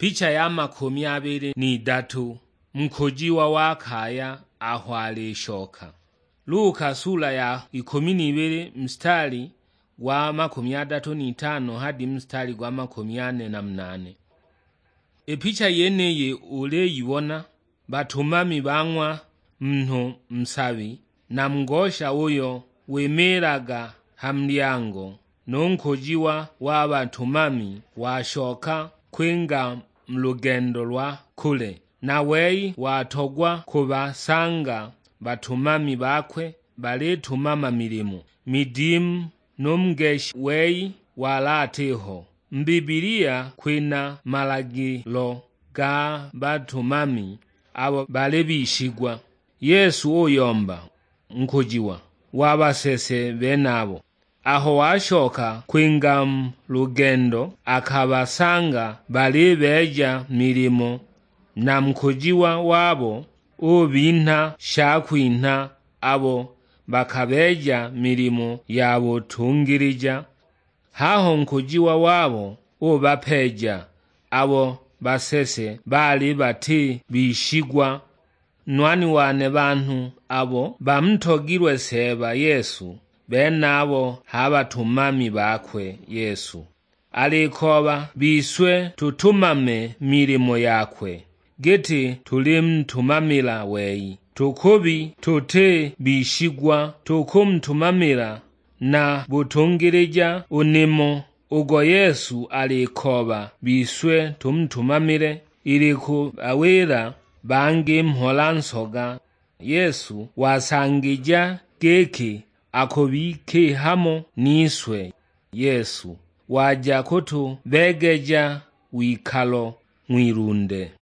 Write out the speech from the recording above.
Picha ya 23 mkojiwa wakaya ahwale ishoka. Luka sura ya 12 mstari wa 35 hadi mstari wa 48. Picha yeneye uleyibona batumami bang'wa mntu msabi na mngosha uyo wemeraga hamlyango nonkojiwa w'abatumami washoka kwinga mlugendo lwa kule, na wei watogwa kubasanga batumami bakwe baletumama milimo midimu n'omugeshi wei walateho. Mbibilia kwina malagilo ga batumami abo balebishigwa. Yesu oyomba nkojiwa wabasese benabo aho washoka kwinga lugendo akabasanga balibeja milimo na mkojiwa wabo ubinta shakwinta abo bakabeja milimo yabo tungirija. Haho nkojiwa wabo ubapeja abo basese bali bati bishigwa. Nwani wane bantu abo bamtogirwe seba Yesu benabo habatumami bakwe Yesu alikoba biswe tutumame milimo yakwe geti tulimtumamila wei tukubi tute bishigwa tukumtumamila na butungirija unimo ugo Yesu alikoba biswe tumtumamile iliku awira bangi mholansoga. Yesu wasangija geki akobike hamo niswe. Yesu waja kutu begeja wikalo mwirunde.